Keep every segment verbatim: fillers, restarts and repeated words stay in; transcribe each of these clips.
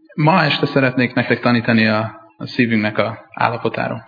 Ma este szeretnék nektek tanítani a, a szívünknek a állapotáról.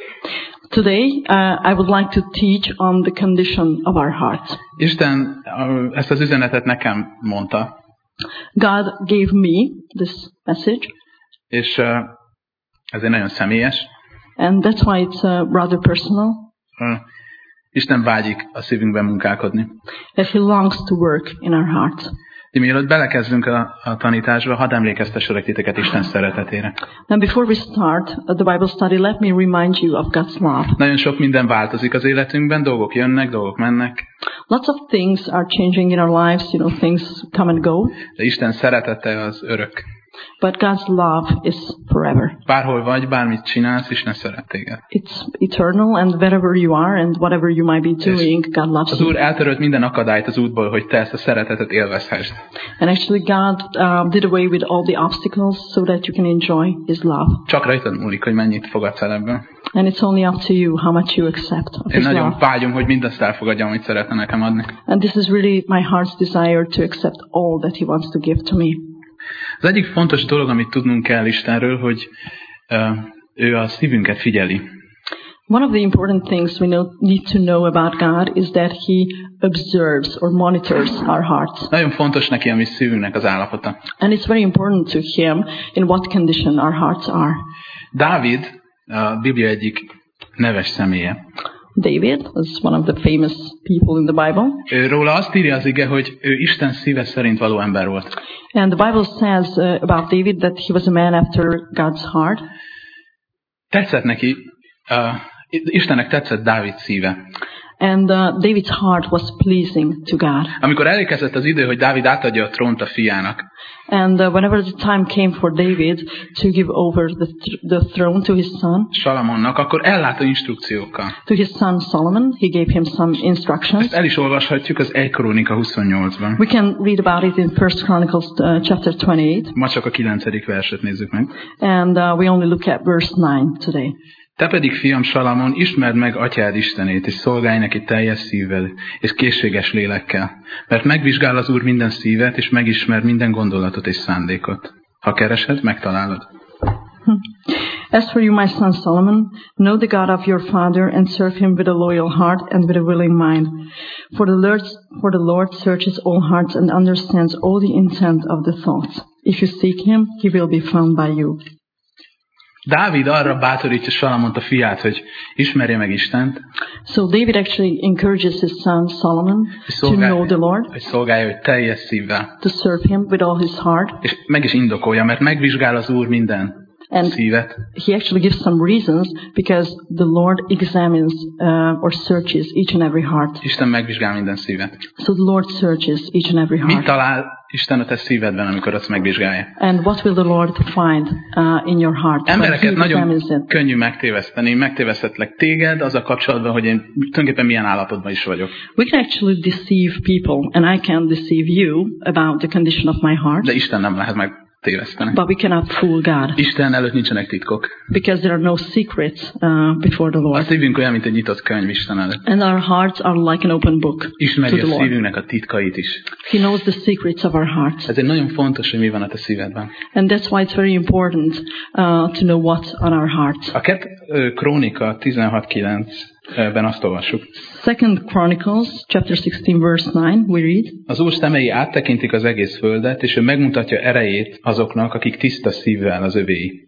Today, uh, I would like to teach on the condition of our hearts. Isten uh, ezt az üzenetet nekem mondta. God gave me this message. És uh, ez egy nagyon személyes. And that's why it's uh, rather personal. Uh, Isten vágyik a szívünkben munkálkodni. That He longs to work in our hearts. De mielőtt belekezdünk a, a tanításba, hadd emlékeztesselek titeket Isten szeretetére. And before we start the Bible study, let me remind you of God's love. Nagyon sok minden változik az életünkben, dolgok jönnek, dolgok mennek. Lots of things are changing in our lives, you know, things come and go. De Isten szeretete az örök. But God's love is forever. Bárhol vagy, bármit csinálsz, Isten szeret téged. It's eternal, and wherever you are and whatever you might be doing, God loves az you. Úr eltörölt minden akadályt az útból, hogy te ezt a szeretetet élvezhessd. And actually God um, did away with all the obstacles so that you can enjoy His love. Csak rajtad múlik, hogy mennyit fogadsz el ebből. And it's only up to you how much you accept of Én His nagyon love. vágyom, hogy mindazt elfogadjam, amit szeretne nekem adni. And this is really my heart's desire to accept all that He wants to give to me. Az egyik fontos dolog, amit tudnunk kell Istenről, hogy uh, ő a szívünket figyeli. One of the important things we know, need to know about God is that He observes or monitors our hearts. Nagyon fontos neki a mi szívünknek az állapota. And it's very important to Him in what condition our hearts are. Dávid, a Biblia egyik neves személye. David was one of the famous people in the Bible. Ő róla azt írja az ige, hogy ő Isten szíve szerint való ember volt. And the Bible says uh, about David that he was a man after God's heart. Tetszett neki, uh, Istennek tetszett Dávid szíve. And uh, David's heart was pleasing to God. Amikor elérkezett az idő, hogy Dávid átadja a trónt a fiának. And uh, whenever the time came for David to give over the, th- the throne to his son, Salamonnak, akkor ellátó instrukciókkal. to his son Solomon, he gave him some instructions. Ezt el is olvashatjuk az egy Krónika huszonnyolcban. We can read about it in First Chronicles uh, chapter twenty-eight. Ma csak a kilencedik verset nézzük meg. And uh, we only look at verse nine today. Te pedig, fiam Salamon, ismerd meg atyád Istenét, és szolgálj neki teljes szívvel, és készséges lélekkel. Mert megvizsgál az Úr minden szívet, és megismer minden gondolatot és szándékot. Ha keresed, megtalálod. As for you, my son Solomon, know the God of your father and serve him with a loyal heart and with a willing mind. For the Lord, for the Lord searches all hearts and understands all the intent of the thoughts. If you seek him, he will be found by you. Dávid arra bátorítja Salamont a fiát, hogy ismerje meg Istent. So David actually encourages his son Solomon to know the Lord, hogy szolgálja, hogy teljes szívvel. to serve him with all his heart. És meg is indokolja, mert megvizsgál az Úr minden And szívet. he actually gives some reasons because the Lord examines uh, or searches each and every heart. Isten megvizsgál minden szívet. So the Lord searches each and every Mit heart. talál Isten a te szívedben, amikor azt megvizsgálja? And what will the Lord find uh, in your heart? when Embereket he nagyon examines it? könnyű megtéveszteni. Megtévesztetlek téged az a kapcsolatban, hogy én tulajdonképpen milyen állapotban is vagyok. We can actually deceive people, and I can deceive you about the condition of my heart, De Isten nem lehet megtéveszteni. but we cannot fool God Isten előtt nincsenek titkok. because there are no secrets uh, before the A Lord. szívünk olyan, mint egy nyitott könyv Isten előtt. And our hearts are like an open book to Ismeri the a Lord. szívünknek a titkait is. He knows the secrets of our hearts. Ez egy nagyon fontos, hogy mi van a te szívedben. And that's why it's very important uh, to know what's on our hearts. A két Krónika tizenhat kilencben azt olvassuk. Second Chronicles, chapter sixteen, verse nine, we read, Az Úr szemei áttekintik az egész földet, és ő megmutatja erejét azoknak, akik tiszta szívvel az övéi.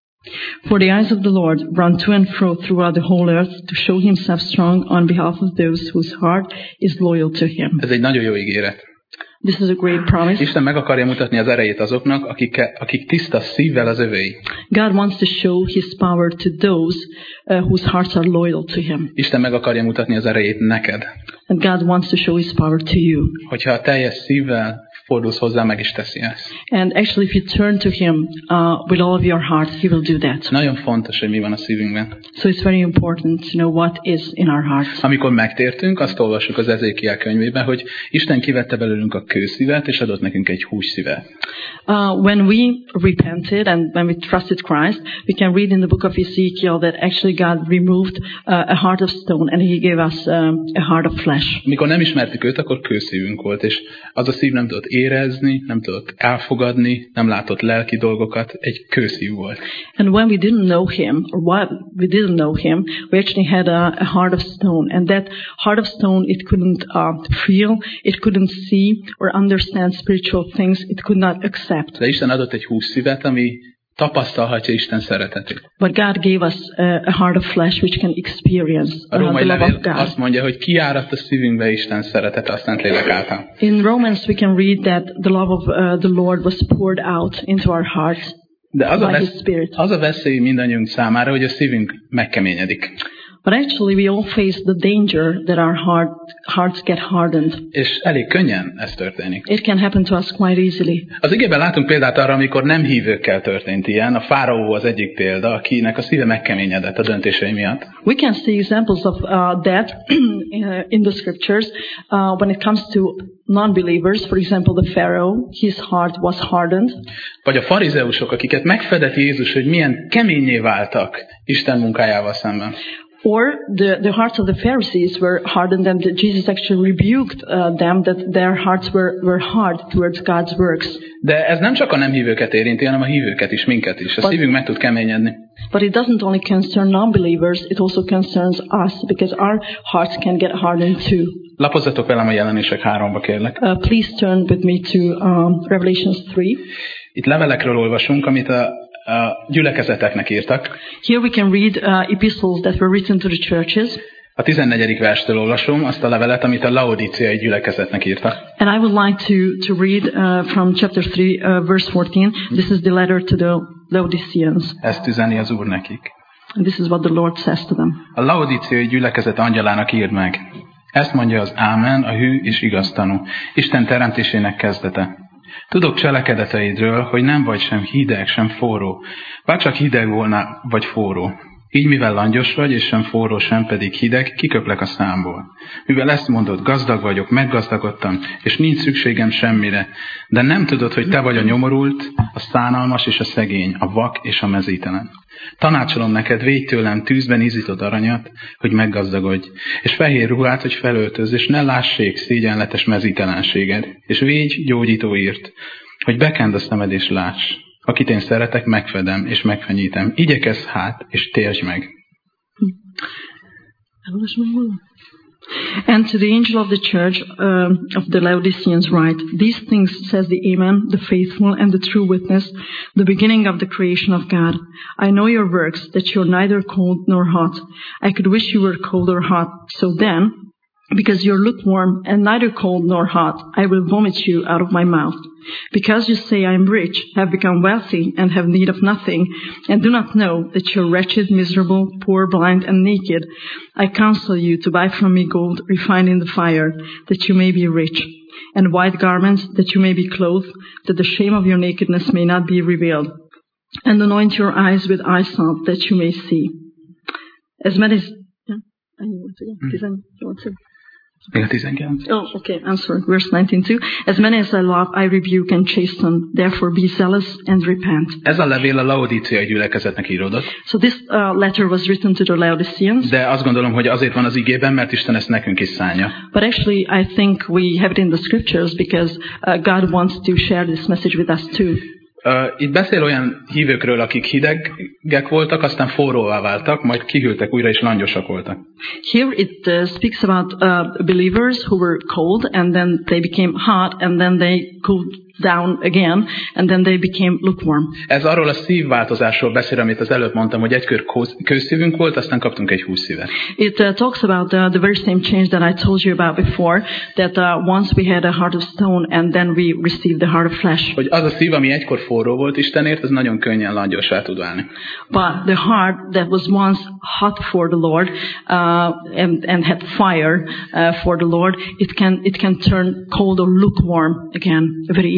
For the eyes of the Lord run to and fro throughout the whole earth to show himself strong on behalf of those whose heart is loyal to him. Ez egy nagyon jó ígéret. This is a great promise. Isten meg akarja mutatni az erejét azoknak, akik, akik tiszta szívvel az övéi. God wants to show his power to those uh, whose hearts are loyal to him. Isten meg akarja mutatni az erejét neked. And God wants to show his power to you. Hogyha a teljes szívvel fordulsz hozzá, meg is teszi ezt. And actually, if you turn to him uh, with all of your heart, he will do that. Nagyon fontos, hogy mi van a szívünkben. So it's very important to know what is in our hearts. Amikor megtértünk, azt olvassuk az Ezékiel könyvében, hogy Isten kivette belőlünk a kőszívet, és adott nekünk egy hússzívet. Uh, when we repented and when we trusted Christ, we can read in the book of Ezekiel that actually God removed uh, a heart of stone and he gave us um, a heart of flesh. Amikor nem ismertük őt, akkor kőszívünk volt, és az a szív nem tudott érezni, nem tudott elfogadni, nem látott lelki dolgokat, egy kőszív volt. And when we didn't know him, or what we didn't know him, we actually had a, a heart of stone. And that heart of stone, it couldn't uh, feel, it couldn't see or understand spiritual things, it could not accept. De Isten adott egy hús szívet, ami tapasztalhatja Isten szeretetét. But God gave us a, a heart of flesh which can experience uh, A római the love of levél God. azt mondja, hogy kiáradt a szívünkbe Isten szeretete a Szentlélek által. In Romans we can read that the love of uh, the Lord was poured out into our hearts De az a, by His vesz, Spirit. az a veszély mindannyiunk számára, hogy a szívünk megkeményedik. But actually we all face the danger that our heart, hearts get hardened. És elég könnyen ez történik. It can happen to us quite easily. Az igében látunk példát arra, amikor nem hívőkkel történt ilyen. A fáraó az egyik példa, akinek a szíve megkeményedett a döntései miatt. We can see examples of uh, that in the scriptures uh, when it comes to non-believers. For example, the Pharaoh, his heart was hardened. Vagy a farizeusok, akiket megfedett Jézus, hogy milyen keményé váltak Isten munkájával szemben. Or the, the hearts of the Pharisees were hardened, and Jesus actually rebuked uh, them that their hearts were, were hard towards God's works. De ez nem csak a nem hívőket érinti, hanem a hívőket is, minket is. A But, szívünk meg tud keményedni. but it doesn't only concern non-believers, it also concerns us, because our hearts can get hardened too. Lapozzatok velem a Jelenések háromba, kérlek. Uh, please turn with me to um, Revelations three. Itt levelekről olvasunk, amit a, a gyülekezeteknek írtak. Here we can read uh, epistles that were written to the churches. A tizennegyedik verstől olvasom azt a levelet, amit a laodíciai gyülekezetnek írtak. And I would like to, to read uh, from chapter three, uh, verse fourteen. This is the letter to the Laodiceans. Ezt üzeni az Úr nekik. And this is what the Lord says to them. A laodíciai gyülekezet angyalának írd meg. Ezt mondja az Ámen, a hű és igaztanú, Isten teremtésének kezdete. Tudok cselekedeteidről, hogy nem vagy sem hideg, sem forró. Bár csak hideg volna, vagy forró. Így mivel langyos vagy, és sem forró, sem pedig hideg, kiköplek a számból. Mivel ezt mondod, gazdag vagyok, meggazdagodtam, és nincs szükségem semmire, de nem tudod, hogy te vagy a nyomorult, a szánalmas és a szegény, a vak és a mezítelen. Tanácsolom neked, védj tőlem tűzben izzított aranyat, hogy meggazdagodj, és fehér ruhát, hogy felöltözz, és ne lássék szégyenletes mezítelenséged, és védj gyógyítóért, hogy bekend a szemed és láss. Akit én szeretek, megfedem és megfenyítem. Igyekezz hát, és térj meg. And to the angel of the church uh, of the Laodiceans write, these things says the Amen, the faithful and the true witness, the beginning of the creation of God. I know your works, that you're neither cold nor hot. I could wish you were cold or hot. So then, because you're lukewarm and neither cold nor hot, I will vomit you out of my mouth. Because you say I am rich, have become wealthy, and have need of nothing, and do not know that you're wretched, miserable, poor, blind, and naked, I counsel you to buy from me gold refined in the fire, that you may be rich, and white garments, that you may be clothed, that the shame of your nakedness may not be revealed, and anoint your eyes with eye salve, that you may see. As many as... Yeah? Mm. Még a tizenkilenc. Oh, okay, I'm sorry. Verse nineteen too. As many as I love, I rebuke and chasten. Therefore be zealous and repent. Ez a levél a laodíciai gyülekezetnek íródott. So this uh, letter was written to the Laodiceans. De azt gondolom, hogy azért van az igében, mert Isten ezt nekünk is szánja. But actually, I think we have it in the scriptures because uh, God wants to share this message with us too. Uh, itt beszél olyan hívőkről, akik hidegek voltak, aztán forróvá váltak, majd kihűltek újra, és langyosak voltak. Here it uh, speaks about uh, believers who were cold, and then they became hot, and then they cooled down again, and then they became lukewarm. Ez arról a szívváltozásról beszél, amit az előbb mondtam, hogy egykor kőszívünk volt, aztán kaptunk egy hússzívet. It uh, talks about uh, the very same change that I told you about before, that uh, once we had a heart of stone, and then we received the heart of flesh. Hogy az a szív, ami egykor forró volt Istenért, az nagyon könnyen langyosá tud válni. But the heart that was once hot for the Lord uh, and, and had fire uh, for the Lord, it can it can turn cold or lukewarm again very easily.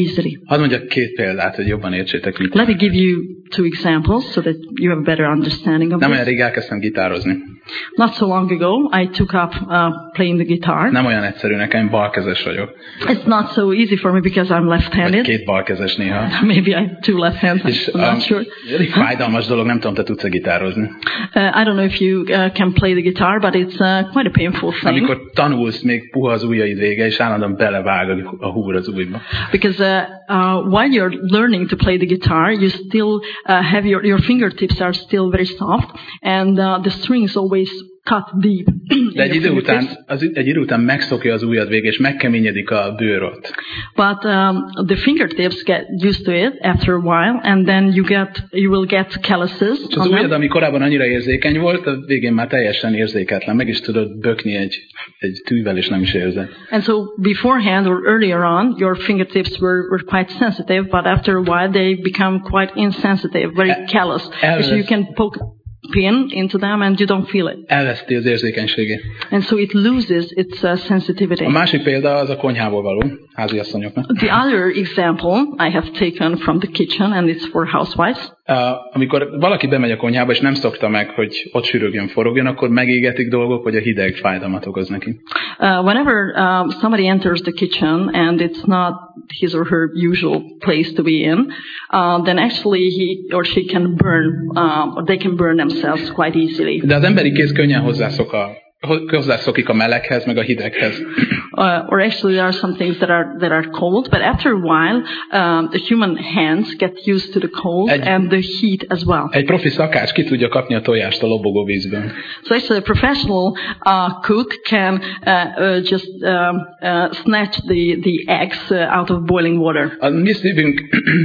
easily. Hadd mondjak két példát, hogy jobban értsétek, mit Let me give you two examples so that you have a better understanding of Nem olyan this. rég elkezdtem gitározni. Not so long ago, I took up uh, playing the guitar. Nem olyan egyszerű nekem, balkezes vagyok. It's not so easy for me because I'm Vagy left-handed. két balkezes néha. Maybe I'm two left-handed. És I'm not um, sure. elég fájdalmas dolog, nem tudom, te tudsz-e gitározni. Uh, I don't know if you uh, can play the guitar, but it's uh, quite a painful thing. Amikor tanulsz, még puha az ujjaid vége, és állandóan belevág a- a húr az ujjba. Because uh, uh, while you're learning to play the guitar, you still uh, have your, your fingertips are still very soft, and uh, the strings always cut deep. in De egy your idő után, fingertips. az, egy idő után megszokja az ujjad vége, és megkeményedik a bőr ott. But um, the fingertips get used to it after a while, and then you get you will get calluses És az on ujjad, them. ami korábban annyira érzékeny volt, a végén már teljesen érzéketlen. Meg is tudod bökni egy, egy tűvel, és nem is érzed. And so beforehand or earlier on, your fingertips were, were quite sensitive, but after a while they become quite insensitive, very El- callous. elvesz- So you can poke a pin into them and you don't feel it. Elveszti az érzékenységét. And so it loses its uh, sensitivity. A másik példa az a konyhából való, háziasszonyoknak. The other example I have taken from the kitchen, and it's for housewives. Uh, amikor valaki bemegy a konyhába, és nem szokta meg, hogy ott sürögjön, forogjon, akkor megégetik dolgok, vagy a hideg fájdalmat okoz neki. Uh, whenever um, somebody enters the kitchen and it's not his or her usual place to be in, uh, then actually he or she can burn, uh, or they can burn themselves quite easily. De az emberi kéz könnyen hozzászok a, hozzászokik a meleghez, meg a hideghez. Uh, or actually there are some things that are that are cold, but after a while, um, the human hands get used to the cold Egy- and the heat as well. Egy profi szakács ki tudja kapni a tojást a lobogó vízből. So actually, a professional uh, cook can uh, uh, just um, uh, snatch the the eggs uh, out of boiling water. A mi szívünk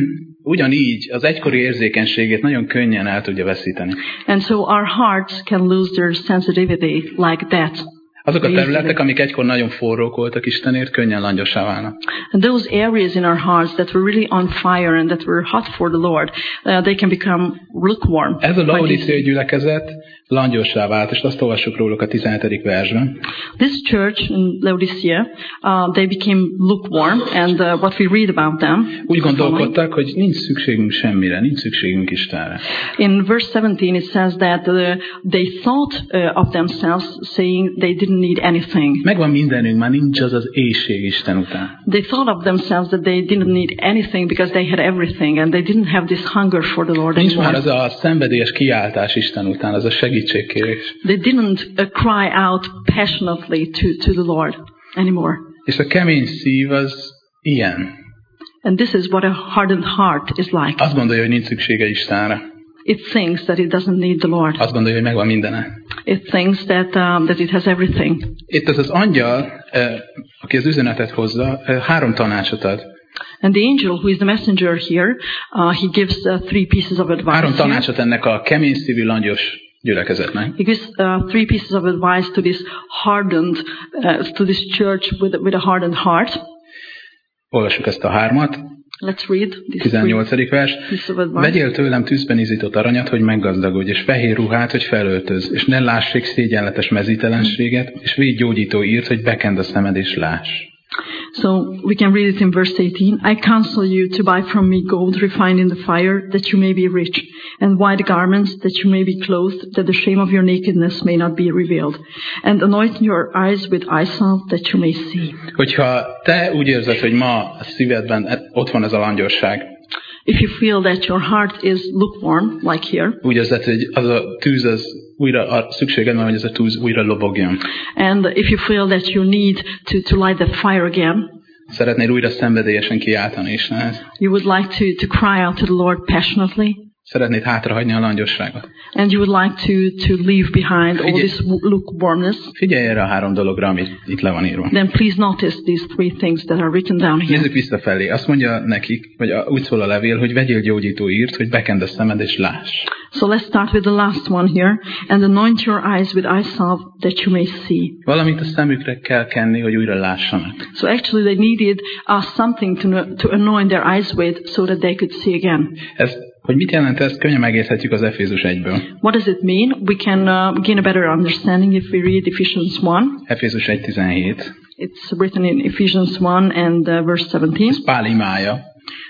ugyanígy az egykori érzékenységét nagyon könnyen el tudja veszíteni. And so our hearts can lose their sensitivity like that. Azok a területek, amik egykor nagyon forrók voltak Istenért, könnyen langyossá válnak. And those areas in our hearts that were really on fire and that were hot for the Lord, uh, they can become lukewarm. Ez a quite laodicei easily. gyülekezet langyossá vált, és azt olvassuk róluk a tizenhetedik versben. This church in Laodicea, uh, they became lukewarm, and uh, what we read about them. Úgy gondolkodtak, hogy nincs szükségünk semmire, nincs szükségünk Istenre. In verse seventeen, it says that uh, they thought uh, of themselves, saying they didn't need anything. Megvan mindenünk, már nincs az az éhség Isten után. They thought of themselves that they didn't need anything because they had everything, and they didn't have this hunger for the Lord Nincs már anymore. az a szenvedélyes kiáltás Isten után, az a segítségkérés. They didn't uh, cry out passionately to, to the Lord anymore. És a kemény szív az ilyen. And this is what a hardened heart is like. Azt gondolja, hogy nincs szüksége Istenre. It thinks that it doesn't need the Lord. Azt gondolja, hogy megvan mindene. It thinks that um, that it has everything. Itt az az angyal, eh, aki az üzenetet hozza, eh, három tanácsot ad. And the angel, who is the messenger here, uh, he gives uh, three pieces of advice. Három here. tanácsot ennek a kemény szívű, langyos gyülekezetnek. He gives uh, three pieces of advice to this hardened, uh, to this church with with a hardened heart. Olvassuk ezt a hármat. Let's read these three tizennyolcadik vers. pieces of advice. Vegyél tőlem tűzben izított aranyat, hogy meggazdagodj, és fehér ruhát, hogy felöltöz, és ne lássék szégyenletes mezítelenséget, és védj gyógyító írt, hogy bekend a szemed, és láss. So we can read it in verse eighteen. I counsel you to buy from me gold refined in the fire, that you may be rich, and white garments, that you may be clothed, that the shame of your nakedness may not be revealed, and anoint your eyes with eye salve, that you may see. Hogyha te úgy érzed, hogy ma a szívedben ott van ez a langyosság, If you feel that your heart is lukewarm, like here, úgy érzed, hogy az a tűz az újra a szükséged van, hogy ez a tűz újra lobogjon. and if you feel that you need to, to light that fire again, Szeretnél újra szenvedélyesen kiáltani Istenhez. you would like to, to cry out to the Lord passionately, Szeretnéd hátrahagyni a langyosságot. and you would like to, to leave behind all Figyelj. this lukewarmness, Figyelj erre a három dologra, amit itt le van írva. then please notice these three things that are written down here. Nézzük visszafelé. Azt mondja nekik, vagy a, úgy szól a levél, hogy vegyél gyógyító írt, hogy bekend a szemed és láss. So let's start with the last one here. And anoint your eyes with eye salve, that you may see. Valamit a szemükre kell kenni, hogy újra lássanak. So actually they needed uh, something to, no- to anoint their eyes with so that they could see again. Ez, hogy mit jelent ez, könnyen megérthetjük az Efézus egyből. What does it mean? We can uh, gain a better understanding if we read Ephesians one. Efézus egy tizenhét. It's written in Ephesians one and uh, verse seventeen. Ez Pál imája.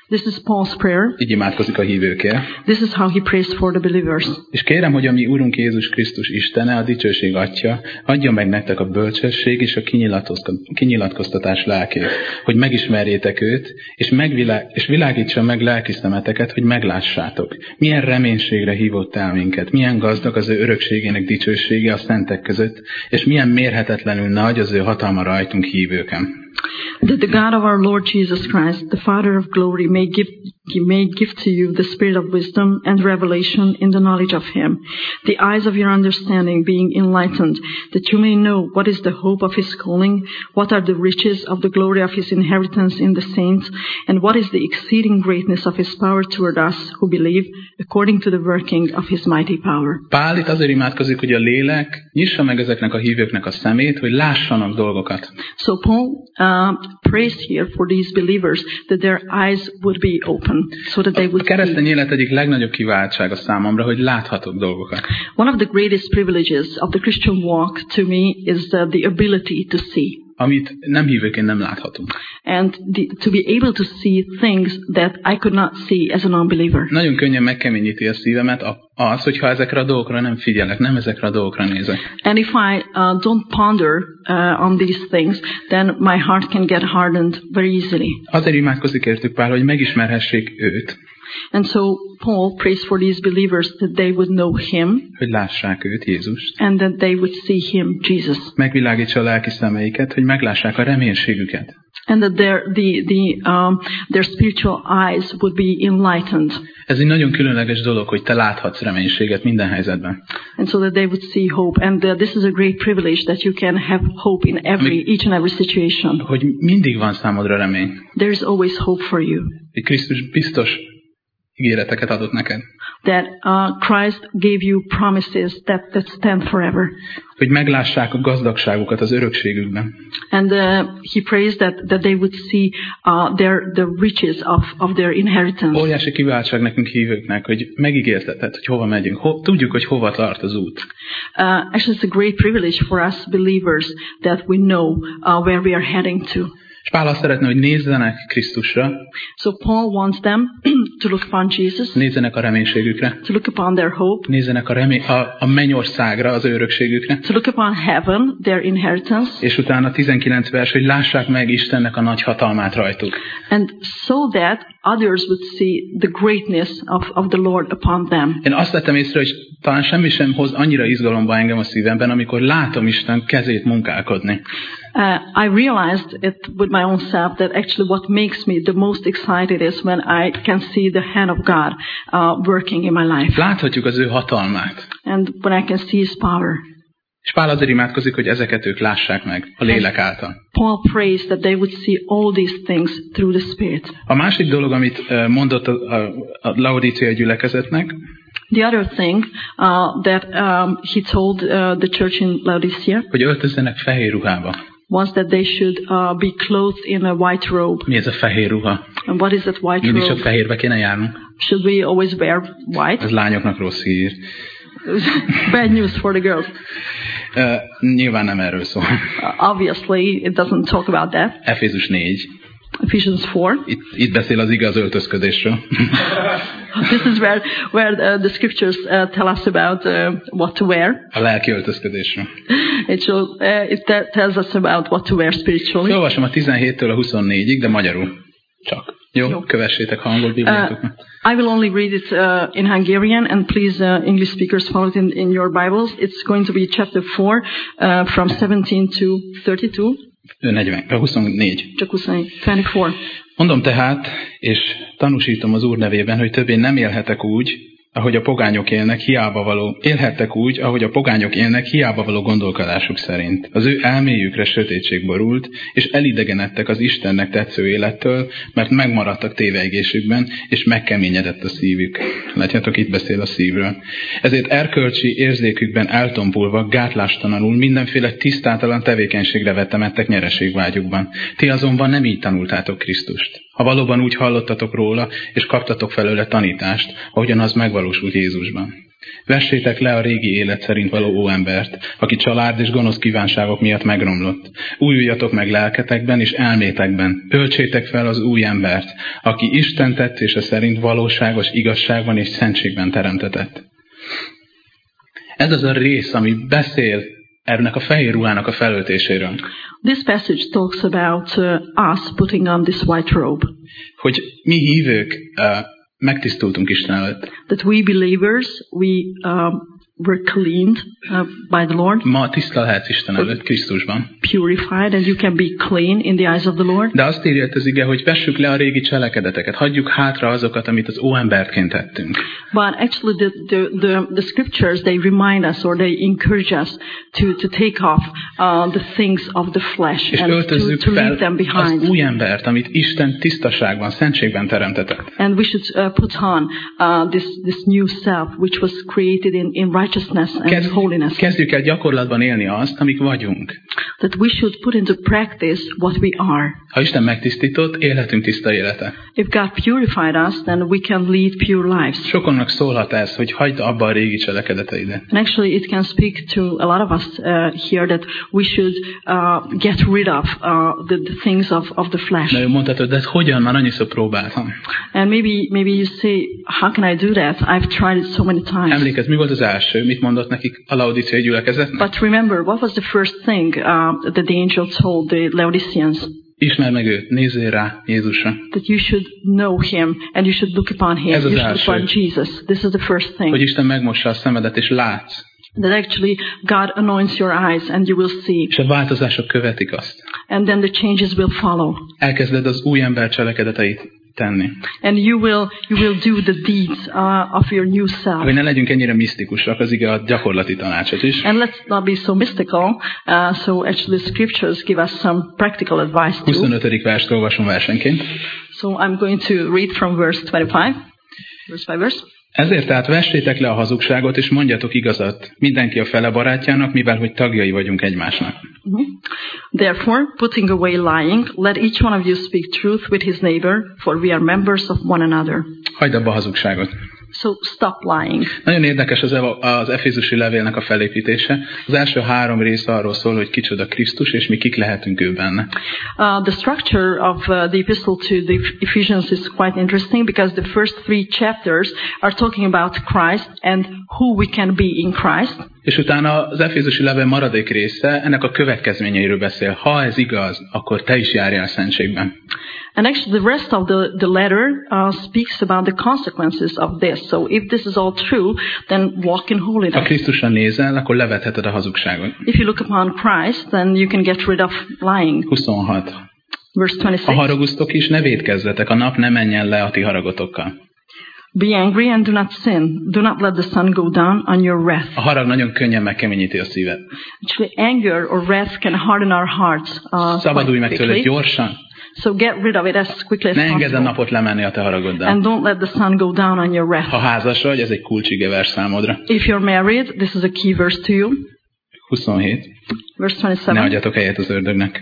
This is Paul's prayer. Így imádkozik a hívőkért. This is how he prays for the believers. És kérem, hogy a mi Úrunk Jézus Krisztus Istene, a dicsőség Atya, adja meg nektek a bölcsesség és a kinyilatkoztatás lelkét, hogy megismerjétek őt, és, megvilá- és világítsa meg lelki szemeteket, hogy meglássátok. Milyen reménységre hívott el minket, milyen gazdag az ő örökségének dicsősége a szentek között, és milyen mérhetetlenül nagy az ő hatalma rajtunk hívőken. That the God of our Lord Jesus Christ, the Father of glory, may give, he may give to you the spirit of wisdom and revelation in the knowledge of him, the eyes of your understanding being enlightened, that you may know what is the hope of his calling, what are the riches of the glory of his inheritance in the saints, and what is the exceeding greatness of his power toward us who believe, according to the working of his mighty power. Pál itt azért imádkozik, hogy a lélek nyissa meg ezeknek a hívőknek a szemét, hogy lássanak dolgokat. So Paul uh, prays here for these believers that their eyes would be open, so that they would A keresztény see. élet egyik legnagyobb kiváltsága számomra, hogy láthatok dolgokat. One of the greatest privileges of the Christian walk to me is uh, the ability to see. Amit nem hívőként nem láthatunk. And the, to be able to see things that I could not see as a non-believer. Nagyon könnyen megkeményíti a szívemet az, hogyha ezekre a dolgokra nem figyelek, nem ezekre a dolgokra nézek. And if I uh, don't ponder uh, on these things, then my heart can get hardened very easily. Azért imádkozik értük Pál, hogy megismerhessék őt. And so Paul prays for these believers that they would know him, hogy lássák őt, Jézust. and that they would see him, Jesus. Megvilágítsa a lelki szemeiket, hogy meglássák a reménységüket. And that their the the um, their spiritual eyes would be enlightened. Ez egy nagyon különleges dolog, hogy te láthatsz reménységet minden helyzetben. And so that they would see hope. And uh, this is a great privilege that you can have hope in every each and every situation. Hogy mindig van számodra remény. There is always hope for you. Hogy Krisztus biztos ígéreteket adott neked. That uh, Christ gave you promises that, that stand forever. Hogy meglássák a gazdagságukat az örökségükben. And uh, he prays that, that they would see uh, their, the riches of, of their inheritance. Óriási kiváltság nekünk hívőknek, hogy megígérteted, hogy hova megyünk. Ho- tudjuk, hogy hova tart az út. Uh, actually, it's a great privilege for us believers that we know uh, where we are heading to. És Pál azt szeretne, hogy nézzenek Krisztusra. So Paul wants them to look upon Jesus, Nézzenek a reménységükre. to look upon their hope, Nézzenek a, remé- a, a mennyországra, az örökségükre. to look upon heaven, their inheritance, És utána tizenkilenc vers, hogy lássák meg Istennek a nagy hatalmát rajtuk. and so that others would see the greatness of, of the Lord upon them. Én azt vettem észre, hogy talán semmi sem hoz annyira izgalomba engem a szívemben, amikor látom Isten kezét munkálkodni. Uh, I realized it with my own self that actually what makes me the most excited is when I can see the hand of God uh, working in my life, Láthatjuk az ő hatalmát. and when I can see His power. És Pál azért imádkozik, hogy ezeket ők lássák meg a lélek által. Paul prays that they would see all these things through the Spirit. A másik dolog, amit mondott a, a, a Laodíciai gyülekezetnek, The other thing uh, that um, he told uh, the church in Laodicea hogy öltözzenek fehér ruhába. was that they should uh, be clothed in a white robe. Mi ez a fehér ruha? And what is that white Mindig csak robe? fehérbe kéne járnunk. Should we always wear white? Ez lányoknak rossz hír. Bad news for the girls. Uh, nyilván nem erről szól. Uh, obviously, it doesn't talk about that. Efézus négy. Ephesians four. Itt, itt beszél az igaz öltözködésről. This is where where the, the scriptures uh, tell us about uh, what to wear. A lelki öltözködésről. It shows, uh, it te- tells us about what to wear spiritually. Olvasom a tizenhéttől a huszonnégyig, de magyarul. Csak. Jó, Jó. Kövessétek, ha angol Uh, bibliátoknak. I will only read it uh, in Hungarian, and please, uh, English speakers, follow it in, in your Bibles. It's going to be chapter four, uh, from seventeen to thirty-two. negyven, huszonnégy. Csak huszonnégy, twenty-four. Mondom tehát, és tanúsítom az Úr nevében, hogy többé nem élhetek úgy, ahogy a pogányok élnek, hiába való, élhettek úgy, ahogy a pogányok élnek, hiába való gondolkodásuk szerint. Az ő elméjükre sötétség borult, és elidegenedtek az Istennek tetsző élettől, mert megmaradtak tévejgésükben, és megkeményedett a szívük. Látjátok, itt beszél a szívről. Ezért erkölcsi érzékükben eltompulva, gátlástalanul mindenféle tisztátalan tevékenységre vetemettek nyereségvágyukban. Ti azonban nem így tanultátok Krisztust. Ha valóban úgy hallottatok róla, és kaptatok felőle tanítást, ahogyan az megvalósult Jézusban. Vessétek le a régi élet szerint való óembert, aki család és gonosz kívánságok miatt megromlott. Újuljatok meg lelketekben és elmétekben. Öltsétek fel az új embert, aki Isten tettése szerint valóságos igazságban és szentségben teremtetett. Ez az a rész, ami beszél ennek a fehér ruhának a felöltéséről. This passage talks about uh, us putting on this white robe. Hogy mi hívők uh, megtisztultunk Isten előtt. That we believers, we um, were cleaned uh, by the Lord. Ma tiszta lehetsz Isten előtt Krisztusban. Purified, and you can be clean in the eyes of the Lord. De azt írja az ige, hogy vessük le a régi cselekedeteket, hagyjuk hátra azokat, amit az óembertként tettünk. But actually the, the, the, the scriptures, they remind us or they encourage us to, to take off uh, the things of the flesh és and to, to leave them behind. Az új embert, amit Isten tisztaságban, szentségben teremtetett. And we should uh, put on uh, this, this new self, which was created in, in righteousness and Kezd, holiness. Kezdjük el gyakorlatban élni azt, amik vagyunk. That we should put into practice what we are. Ha Isten megtisztított, élhetünk tiszta életet. If God purified us, then we can lead pure lives. Sokonnak szólhat ez, hogy hagyd abba a régi cselekedeteidet. And actually it can speak to a lot of us uh, here that we should uh, get rid of uh, the, the things of, of the flesh. De ő mondhatod, de hogyan? Már annyiszor próbáltam. And maybe, maybe you say, how can I do that? I've tried it so many times. Emlékezz, mi volt az első? Mit mondott nekik a laodíciai gyülekezetnek? But remember, what was the first thing uh, that the angel told the Laodiceans? Ismerd meg őt, nézzél rá Jézusra. That you should know him and you should look upon him. Ez az you should első. look upon Jesus. This is the first thing. Hogy Isten megmossa a szemedet és látsz. That actually God anoints your eyes and you will see. És a változások követik azt. And then the changes will follow. Elkezded az új ember cselekedeteit tenni. And you will you will do the deeds uh, of your new self. Hogy ne legyünk ennyire misztikusak, az ige a gyakorlati tanácsot is. And let's not be so mystical. Uh, so actually the scriptures give us some practical advice too. huszonötödik verset olvasom versenként. So I'm going to read from verse twenty-five. Verse by verse. Ezért tehát vessétek le a hazugságot, és mondjatok igazat mindenki a fele barátjának, mivel hogy tagjai vagyunk egymásnak. Mm-hmm. Therefore, putting away lying, let each one of you speak truth with his neighbor, for we are members of one another. Hagyd abba a hazugságot. So stop lying. Nagyon érdekes az, az Efézusi levélnek a felépítése. Az első három rész arról szól, hogy kicsoda Krisztus, és mi kik lehetünk ő benne. Uh, the structure of uh, the epistle to the Ephesians is quite interesting because the first three chapters are talking about Christ and who we can be in Christ. És utána az Efézusi levél maradék része ennek a következményeiről beszél. Ha ez igaz, akkor te is járjál szentségben. And actually the rest of the, the letter uh, speaks about the consequences of this. So if this is all true, then walk in holiness. Ha Krisztusra nézel, akkor levetheted a hazugságot. If you look upon Christ, then you can get rid of lying. huszonhat. Verse twenty-six. Ha haragusztok is, ne vétkezzetek, a nap ne menjen le a ti haragotokkal. Be angry and do not sin. Do not let the sun go down on your wrath. A harag nagyon könnyen megkeményíti a szívet. Actually, anger or wrath can harden our hearts. Uh, Szabadulj meg tőle gyorsan. So get rid of it as quickly as ne engedd a possible. napot lemenni a te haragoddal. And don't let the sun go down on your wrath. Ha házas vagy, ez egy kulcsige vers számodra. If you're married, this is a key verse to you. huszonhét. Verse twenty-seven. Ne adjatok helyet az ördögnek.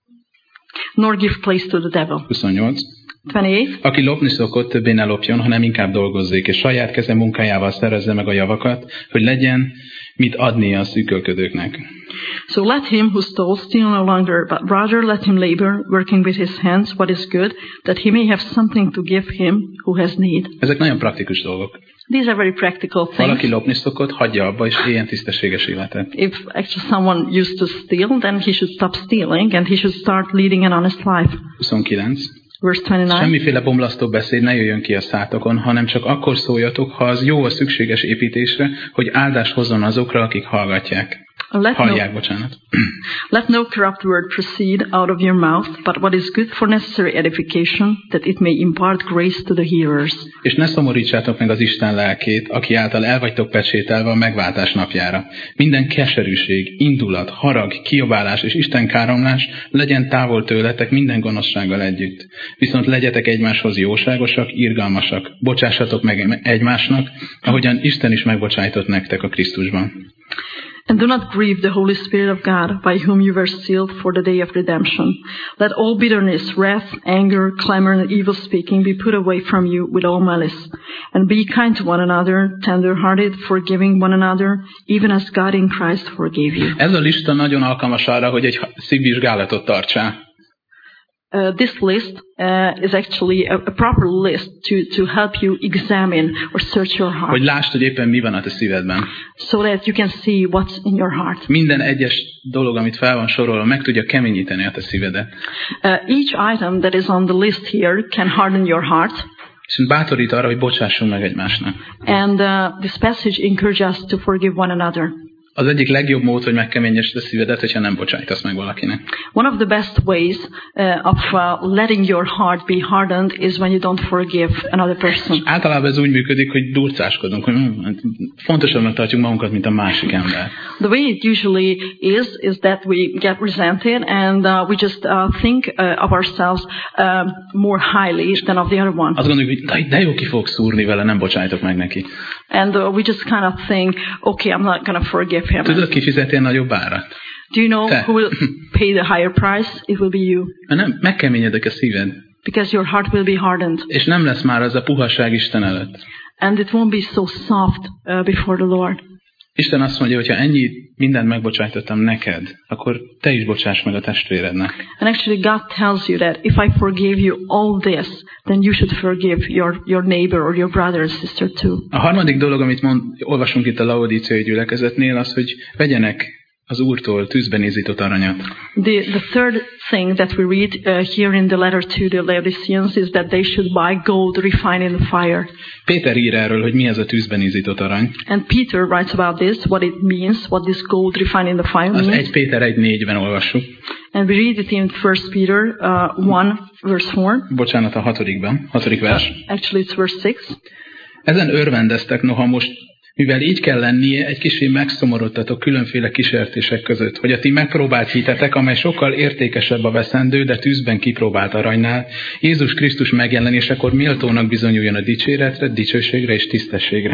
Nor give place to the devil. huszonnyolc. twenty-eight. Aki lopni szokott, többé ne lopjon, hanem inkább dolgozzék, és saját keze munkájával szerezze meg a javakat, hogy legyen mit adnia a szűkölködőknek. So let him who stole steal no longer, but rather let him labor, working with his hands what is good, that he may have something to give him who has need. Ezek nagyon praktikus dolgok. These are very practical things. Valaki lopni szokott, hagyja abba, és éljen tisztességes életet. If actually someone used to steal, then he should stop stealing and he should start leading an honest life. huszonkilenc. Verse twenty-nine. Semmiféle bomlasztó beszéd ne jöjjön ki a szátokon, hanem csak akkor szóljatok, ha az jó a szükséges építésre, hogy áldást hozzon azokra, akik hallgatják. Let Hallják, no, bocsánat. let no corrupt word proceed out of your mouth, but what is good for necessary edification, that it may impart grace to the hearers. És ne szomorítsátok meg az Isten lelkét, aki által el vagytok pecsételve a megváltás napjára. Minden keserűség, indulat, harag, kiabálás és Isten káromlás legyen távol tőletek minden gonoszsággal együtt. Viszont legyetek egymáshoz jóságosak, irgalmasak, bocsássatok meg egymásnak, ahogyan Isten is megbocsájtott nektek a Krisztusban. And do not grieve the Holy Spirit of God, by whom you were sealed for the day of redemption. Let all bitterness, wrath, anger, clamor, and evil speaking be put away from you with all malice. And be kind to one another, tender-hearted, forgiving one another, even as God in Christ forgave you. Ez a lista nagyon alkalmas arra, hogy egy szívvizsgálatot tartsál. Uh, this list uh, is actually a, a proper list to, to help you examine or search your heart. Hogy lásd, hogy éppen mi van a te szívedben. So that you can see what's in your heart. Minden egyes dolog, amit fel van sorolva, meg tudja keményíteni a te szívedet. Uh, each item that is on the list here can harden your heart. És bátorít arra, hogy bocsássunk meg egymásnak. And uh, this passage encourages us to forgive one another. Az egyik legjobb mód, hogy megkeményesd a szívedet, hogyha nem bocsájtasz meg valakinek. One of the best ways uh, of uh, letting your heart be hardened is when you don't forgive another person. És általában ez úgy működik, hogy durcáskodunk, hogy hm, fontosabbnak tartjuk magunkat, mint a másik ember. The way it usually is, is that we get resented and uh, we just uh, think uh, of ourselves uh, more highly than of the other one. Azt gondoljuk, hogy de jó ki fogok szúrni vele, nem bocsájtok meg neki. And uh, we just kind of think, okay, I'm not going to forgive him. Tudod, ki fizeti a nagyobb árat? Do you know Te. who will pay the higher price? It will be you. Mert nem, megkeményedik a szíved. Because your heart will be hardened. És nem lesz már az a puhaság Isten előtt. And it won't be so soft uh, before the Lord. Isten azt mondja, hogy ha ennyi mindent megbocsájtottam neked, akkor te is bocsáss meg a testvérednek. And actually God tells you that if I forgave you all this, then you should forgive your, your neighbor or your brother and sister too. A harmadik dolog, amit mond, olvasunk itt a Laodíciai gyülekezetnél, az, hogy vegyenek az Úrtól tűzben ízított aranyat. The, the third thing that we read uh, here in the letter to the Laodiceans is that they should buy gold refined in the fire. Péter ír erről, hogy mi ez a tűzben ízított arany. And Peter writes about this, what it means, what this gold refined in the fire Az means. egy Péter egy négyben olvassuk. And we read it in First Peter uh, one, verse four. Bocsánat, a hatodikban, hatodik vers. Uh, actually it's verse six. Ezen örvendeztek, noha most, mivel így kell lennie, egy kicsit megszomorodtatok különféle kísértések között, hogy a ti megpróbált hitetek, amely sokkal értékesebb a veszendő, de tűzben kipróbált aranynál, Jézus Krisztus megjelenésekor méltónak bizonyuljon a dicséretre, dicsőségre és tisztességre.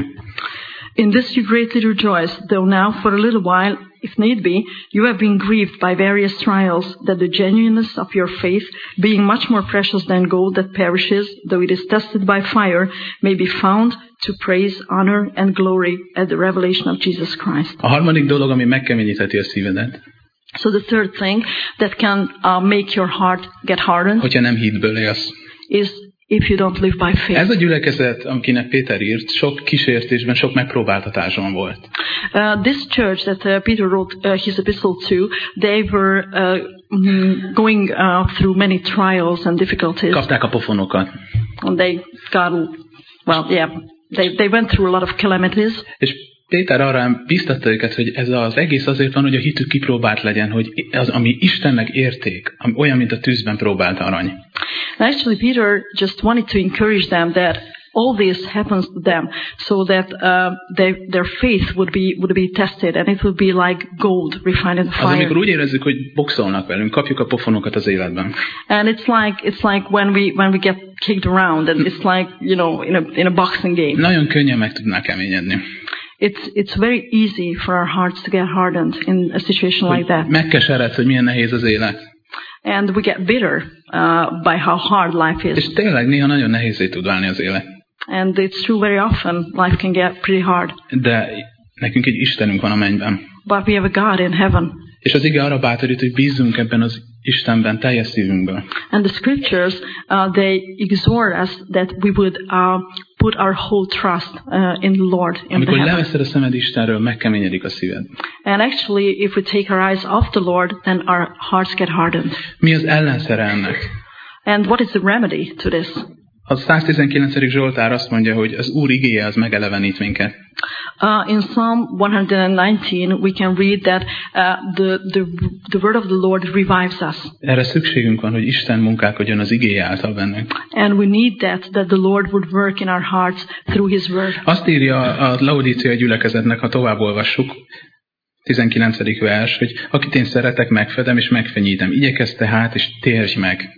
In this you greatly rejoice, though now for a little while, if need be, you have been grieved by various trials, that the genuineness of your faith, being much more precious than gold that perishes, though it is tested by fire, may be found to praise, honor, and glory at the revelation of Jesus Christ. A harmadik dolog, ami megkeményítheti a szívedet, So the third thing that can uh, make your heart get hardened hogyha nem hitből élsz. is if you don't live by faith. Ez a gyülekezet, akinek Péter írt, sok kísértésben, sok megpróbáltatáson volt. Uh, this church that uh, Peter wrote uh, his epistle to, they were uh, mm, going uh, through many trials and difficulties. Kapták a pofonokat. And they got, well, yeah, they, they went through a lot of calamities. És Péter arra biztatta őket, hogy ez az egész azért van, hogy a hitük kipróbált legyen, hogy az, ami Istennek érték, olyan, mint a tűzben próbált arany. And actually, Peter just wanted to encourage them that all this happens to them, so that uh, they, their faith would be would be tested, and it would be like gold refined in fire. Az, amikor úgy érezzük, hogy boxolnak velünk, kapjuk a pofonokat az életben. And it's like it's like when we when we get kicked around, and it's like, you know, in a in a boxing game. Nagyon könnyen meg tudnák keményedni. It's it's very easy for our hearts to get hardened in a situation like that. Megkeseredsz, hogy milyen nehéz az élet. And we get bitter uh, by how hard life is. És tényleg néha nagyon nehézé tud válni az élet. And it's true, very often life can get pretty hard. De nekünk egy Istenünk van a mennyben. But we have a God in heaven. És az ige arra bátorít, hogy bízzunk ebben az Istenben teljes szívünkből. And the scriptures, uh, they exhort us that we would uh, put our whole trust uh, in the Lord. In Amikor the heaven. leveszed a szemed Istenről, megkeményedik a szíved. And actually, if we take our eyes off the Lord, then our hearts get hardened. Mi az ellenszere ennek? And what is the remedy to this? A száztizenkilencedik Zsoltár azt mondja, hogy az Úr igéje az megelevenít minket. Uh, in Psalm one nineteen, we can read that uh, the, the, the word of the Lord revives us. Erre szükségünk van, hogy Isten munkálkodjon az igéje által bennünk. And we need that, that the Lord would work in our hearts through His word. Azt írja a Laodíciai gyülekezetnek, ha tovább olvassuk, tizenkilencedik vers, hogy akit én szeretek, megfedem és megfenyítem. Igyekezz tehát, és térj meg.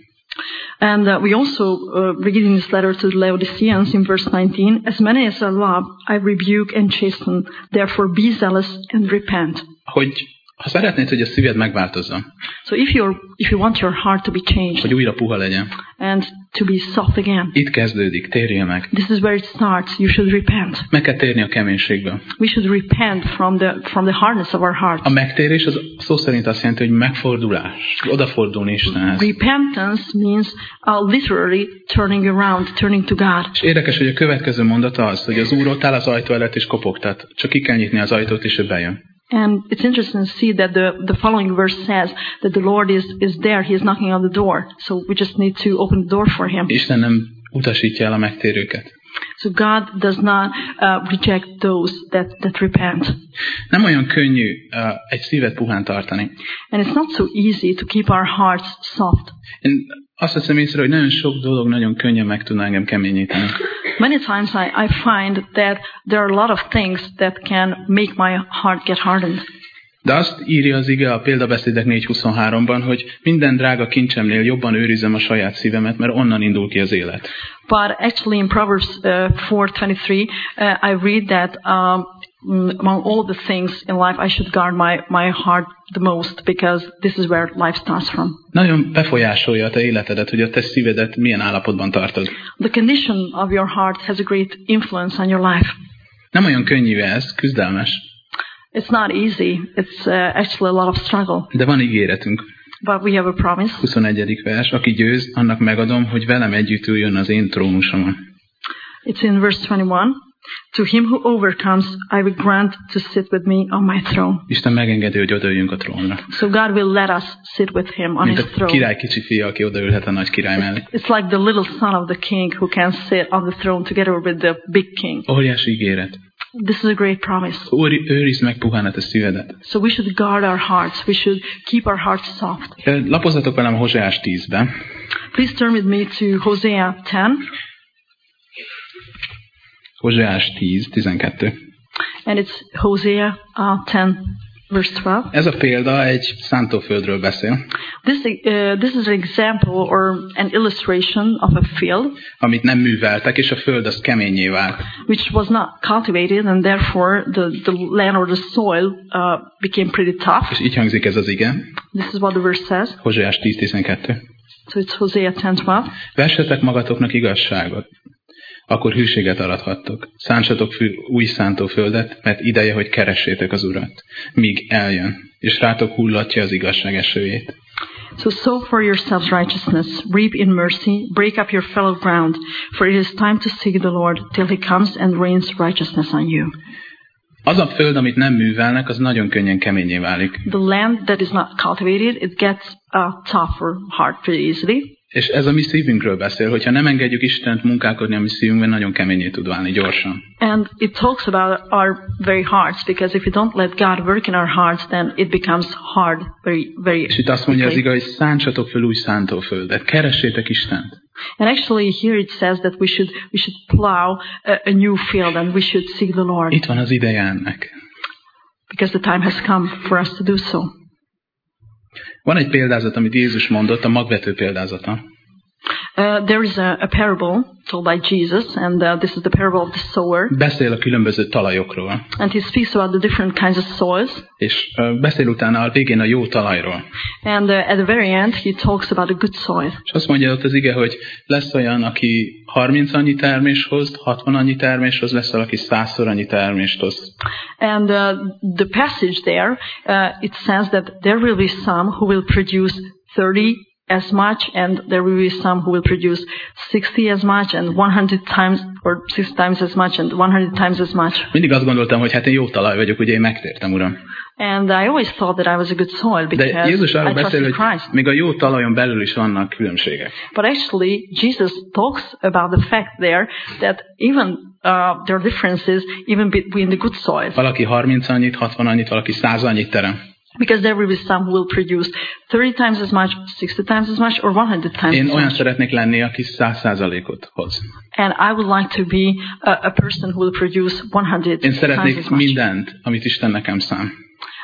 And uh, we also uh, read in this letter to the Laodiceans in verse nineteen, as many as I love, I rebuke and chasten. Therefore be zealous and repent. hogy ha szeretnéd, hogy a szíved megváltozzon, So if you're if you want your heart to be changed hogy újra puha legyen, and to be soft again, itt kezdődik, térjél meg. this is where it starts. You should repent. Meg kell térni a keménységből. We should repent from the from the hardness of our heart. A megtérés az szó szerint azt jelenti, hogy megfordulás, odafordulni Istenhez. Repentance means uh, literally turning around, turning to God. És érdekes, hogy a következő mondata az, hogy az Úr ott áll az ajtó előtt és kopogtat. Csak ki kell nyitni az ajtót, és ő bejön. And it's interesting to see that the, the following verse says that the Lord is, is there. He is knocking on the door. So we just need to open the door for him. Isten nem utasítja el a megtérőket. So God does not uh, reject those that, that repent. Nem olyan könnyű uh, egy szívet puhán tartani. And it's not so easy to keep our hearts soft. Én azt veszem észre, hogy nagyon sok dolog nagyon könnyen meg tudna engem keményíteni. Many times I, I find that there are a lot of things that can make my heart get hardened. De azt írja az ige a példabeszédek négy huszonháromban, hogy minden drága kincsemnél jobban őrizem a saját szívemet, mert onnan indul ki az élet. But actually in Proverbs uh, four twenty-three, uh, I read that um, among all the things in life, I should guard my, my heart the most, because this is where life starts from. Nagyon befolyásolja a te életedet, hogy a te szívedet milyen állapotban tartod. The condition of your heart has a great influence on your life. Nem olyan könnyű ez, küzdelmes. It's not easy. It's uh, actually a lot of struggle. De van ígéretünk. But we have a promise. huszonegyedik vers. Aki győz, annak megadom, hogy velem együtt üljön az én trónusomon. It's in verse twenty-one. To him who overcomes, I will grant to sit with me on my throne. Isten megengedi, hogy odaüljünk a trónra. So God will let us sit with him on Mint his a throne. király kicsi fia, aki odaülhet a nagy király mellé. It's like the little son of the king who can sit on the throne together with the big king. Óriási ígéret. This is a great promise. Úr, őrizd meg puhán a te szívedet. So we should guard our hearts. We should keep our hearts soft. Lapozzatok velem a Hozeás tízbe. Please turn with me to Hosea ten. Hozeás tíz, tizenkettő. And it's Hosea uh, ten, verse twelve. Ez a példa egy szántóföldről beszél. This, uh, this is an example or an illustration of a field amit nem műveltek, és a föld az keményé vált. which was not cultivated, and therefore the, the land or the soil uh, became pretty tough. És így hangzik ez az ige. This is what the verse says. Hozeás tíz, tizenkettő. So it's Hosea ten twelve. Vessetek magatoknak igazságot, akkor hűséget arathattok. Szántsatok új szántóföldet, mert ideje, hogy keressétek az Urat, míg eljön, és rátok hullatja az igazság esőjét. So sow for yourselves righteousness, reap in mercy, break up your fallow ground, for it is time to seek the Lord till he comes and rains righteousness on you. Az a föld, amit nem művelnek, az nagyon könnyen keményé válik. The land that is not cultivated, it gets uh, tough or hard pretty easily. És ez a mi szívünkről beszél, hogyha nem engedjük Istent munkálkodni a mi szívünkben, nagyon keményé tud válni gyorsan. And it talks about our very hearts, because if we don't let God work in our hearts, then it becomes hard very, very És itt azt mondja az quickly. igaz, hogy szántsatok föl új szántóföldet, keressétek Istent. And actually here it says that we should we should plow a, a new field and we should seek the Lord, Itt van az ideje ennek. because the time has come for us to do so. Van egy példázat, amit Jézus mondott, a magvető példázata. Uh, there is a, a parable told by Jesus, and uh, this is the parable of the sower. Beszél a különböző talajokról. And he speaks about the different kinds of soils. És uh, beszél utána a végén a jó talajról. And uh, at the very end, he talks about a good soil. És azt mondja ott az ige, hogy lesz olyan, aki harminc annyi termést hoz, hatvan annyi termést hoz, lesz valaki százszor annyi termést hoz. And uh, the passage there, uh, it says that there will be some who will produce thirty as much, and there will be some who will produce sixty as much, and one hundred times, or six times as much, and one hundred times as much. Mindig azt gondoltam, hogy hát én jó talaj vagyok, ugye én megtértem, Uram. And I always thought that I was a good soil De because Jézus arról I beszél, trusted hogy Christ. még a jó talajon belül is vannak különbségek. But actually, Jesus talks about the fact there that even uh, there are differences even between the good soils. Valaki harminc annyit, hatvan annyit, valaki száz annyit terem. Because there will be some who will produce thirty times as much, sixty times as much, or one hundred times Én as olyan much. szeretnék lenni, aki száz százalékot hoz. And I would like to be a, a person who will produce one hundred Én times szeretnék as much. mindent, amit Isten nekem szán.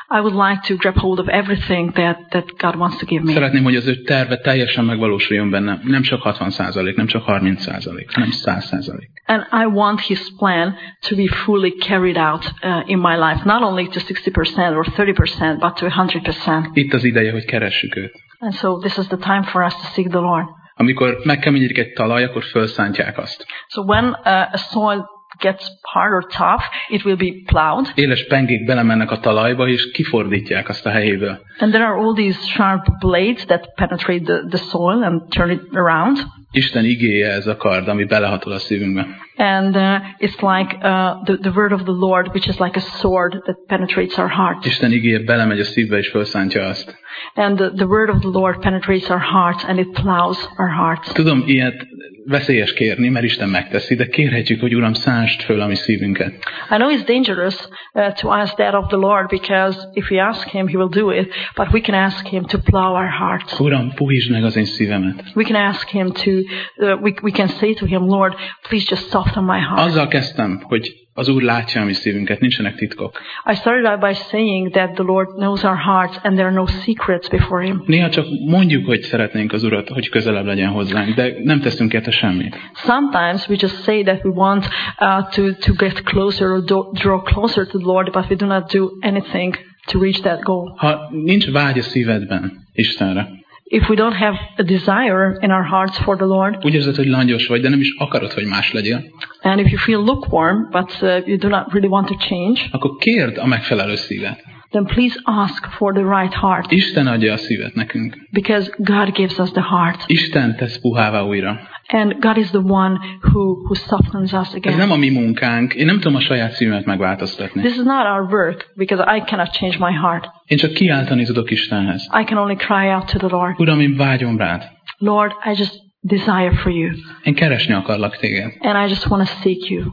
I would like to grab hold of everything that, that God wants to give me. Szeretném, hogy az ő terve teljesen megvalósuljon bennem. Nem csak hatvan százalék, nem csak harminc százalék, hanem száz százalék. And I want His plan to be fully carried out uh, in my life. Not only to sixty percent or thirty percent, but to one hundred percent. Itt az ideje, hogy keressük őt. And so this is the time for us to seek the Lord. Amikor megkeményedik egy talaj, akkor fölszántják azt. So when uh, a soil gets hard or tough, it will be plowed. Éles pengék belemennek a talajba, és kifordítják azt a helyéből. And there are all these sharp blades that penetrate the, the soil and turn it around. Isten igéje ez a kard, ami belehatol a szívünkbe. And uh, it's like uh, the, the word of the Lord, which is like a sword that penetrates our heart. Isten igéje belemegy a szívbe, és fölszántja azt. And the, the word of the Lord penetrates our hearts and it plows our hearts. Tudom, ilyet veszélyes kérni, mert Isten megteszi, de kérhetjük, hogy Uram, szántsd föl a mi szívünket. I know it's dangerous uh, to ask that of the Lord, because if we ask Him, He will do it. But we can ask Him to plow our hearts. Uram, puhítsd meg az én szívemet. We can ask Him to, uh, we, we can say to Him, Lord, please just soften my heart. Azzal kezdtem, hogy az Úr látja a mi szívünket, nincsenek titkok. I started out by saying that the Lord knows our hearts and there are no secrets before Him. Néha csak mondjuk, hogy szeretnénk az Urat, hogy közelebb legyen hozzánk, de nem teszünk érte semmit. Sometimes we just say that we want uh, to, to get closer or do, draw closer to the Lord, but we do not do anything to reach that goal. Ha nincs vágy a szívedben Istenre, if we don't have a desire in our hearts for the Lord, úgy érzed, hogy langyos vagy, de nem is akarod, hogy más legyél, and if you feel lukewarm, but uh, you do not really want to change, akkor kérd a megfelelő szívet. then please ask for the right heart. Isten adja a szívet nekünk. Because God gives us the heart. Isten tesz puhává újra. And God is the one who, who softens us again. Ez nem a mi munkánk. Én nem tudom a saját szívemet megváltoztatni. This is not our work, because I cannot change my heart. Én csak kiáltani tudok Istenhez. I can only cry out to the Lord. Uram, én vágyom rád. Lord, I just desire for you. Én keresni akarlak téged. And I just want to seek you.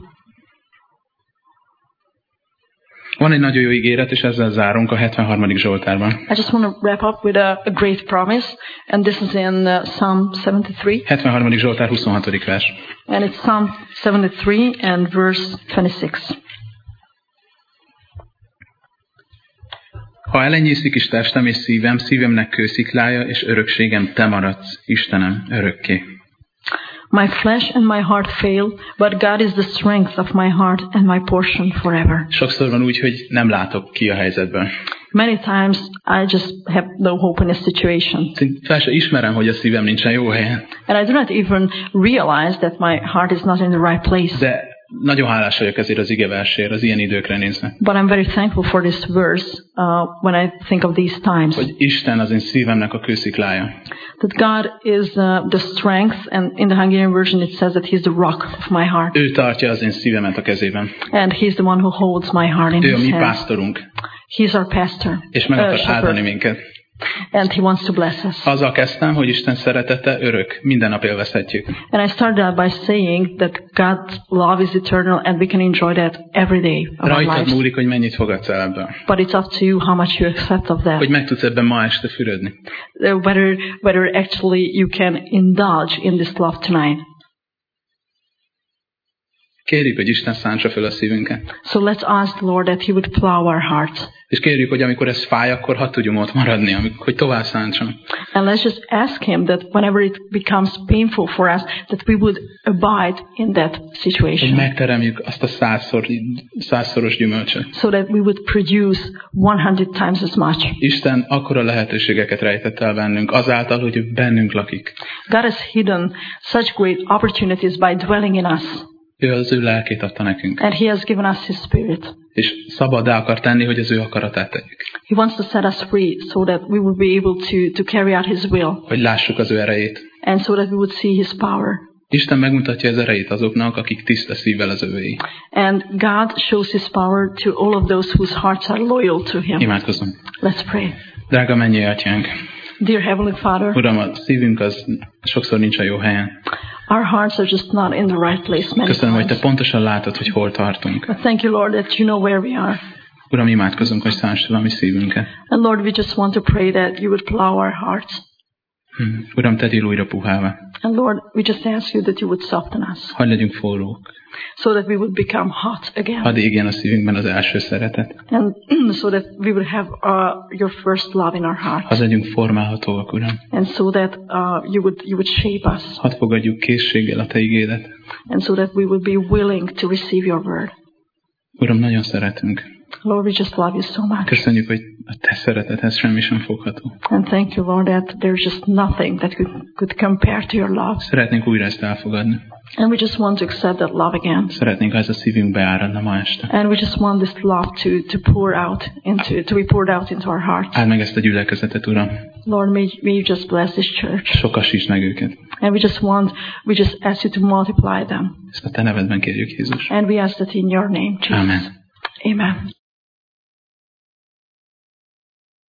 Van egy nagyon jó ígéret, és ezzel zárunk a hetvenharmadik Zsoltárban. I just want to wrap up with a, a great promise, and this is in uh, Psalm seventy-three. hetvenharmadik Zsoltár huszonhatodik vers. And it's Psalm seventy-three and verse twenty-six. Ha elenyészik is testem és szívem, szívemnek kősziklája, és örökségem te maradsz, Istenem, örökké. My flesh and my heart fail, but God is the strength of my heart and my portion forever. Sokszor van úgy, hogy nem látok ki a helyzetből. Many times I just have no hope in a situation. Fel se ismerem, hogy a szívem nincsen jó helyen. And I do not even realize that my heart is not in the right place. De nagyon hálás vagyok ezért az igeversért, az ilyen időkre nézve. But I'm very thankful for this verse uh, when I think of these times. Hogy Isten az én szívemnek a kősziklája. That God is uh, the strength, and in the Hungarian version it says that He's the rock of my heart. Ő tartja az én szívemet a kezében. And He's the one who holds my heart in Ő a His mi hands. pásztorunk. He's our pastor. És meg akar uh, áldani minket. And He wants to bless us. Azzal kezdtem, hogy Isten szeretete örök, minden nap élvezhetjük. And I started out by saying that God's love is eternal and we can enjoy that every day of our Rajtad lives. múlik, hogy mennyit fogadsz el ebből. But it's up to you how much you accept of that. Hogy meg tudsz ebben ma este fürödni. Uh, Whether, whether actually you can indulge in this love tonight. Kérjük, hogy Isten szántsa föl a szívünket. So let's ask the Lord that He would plow our hearts. És kérjük, hogy amikor ez fáj, akkor hadd tudjunk ott maradni, amikor, hogy tovább szántson. And let's just ask Him that whenever it becomes painful for us, that we would abide in that Hogy situation. megteremjük azt a százszor, százszoros gyümölcsöt. So that we would produce one hundred times as much. Isten akkora lehetőségeket rejtett el bennünk, azáltal, hogy ő bennünk lakik. God has hidden such great opportunities by dwelling in us. Ő az ő lelkét adta nekünk. And He has given us His Spirit. És szabaddá akar tenni, hogy az ő akaratát tegyük. He wants to set us free so that we will be able to, to carry out His will. Hogy lássuk az ő erejét. And so that we would see His power. Isten megmutatja az erejét azoknak, akik tiszta szívvel az övéi. And God shows His power to all of those whose hearts are loyal to Him. Imádkozzunk. Let's pray. Drága mennyei Atyánk, Dear Heavenly Father, Uram, a szívünk az sokszor nincs a jó helyen. our hearts are just not in the right place many Köszönöm, hogy times. Te pontosan látod, hogy hol tartunk. But thank you, Lord, that you know where we are. Uram, imádkozunk, hogy szántsd fel a mi szívünket. And Lord, we just want to pray that you would plow our hearts. Uram, tegyél újra puhává. And Lord, we just ask you that you would soften us. Hadd legyünk forrók. So that we would become hot again. Hadd égjen a szívünkben az első szeretet. And so that we would have uh, your first love in our heart. Hadd legyünk formálhatóak, Uram. And so that uh, you would you would shape us. Hadd fogadjuk készséggel a Te igédet. And so that we would be willing to receive your word. Uram, nagyon szeretünk. Lord, we just love you so much. Köszönjük, hogy a Te szeretethez semmi sem fogható. And thank you, Lord, that there's just nothing that could, could compare to your love. Szeretnénk újra ezt elfogadni. And we just want to accept that love again. Szeretnénk, ha ez a szívünkbe áradna ma este. And we just want this love to, to pour out into, to be poured out into our hearts. Áld meg ezt a gyülekezetet, Uram. Lord, may, may you just bless this church. Sokasítsd meg őket. And we just want, we just ask you to multiply them. Ezt a Te nevedben kérjük, Jézus. And we ask that in your name, Jesus. Amen. Amen.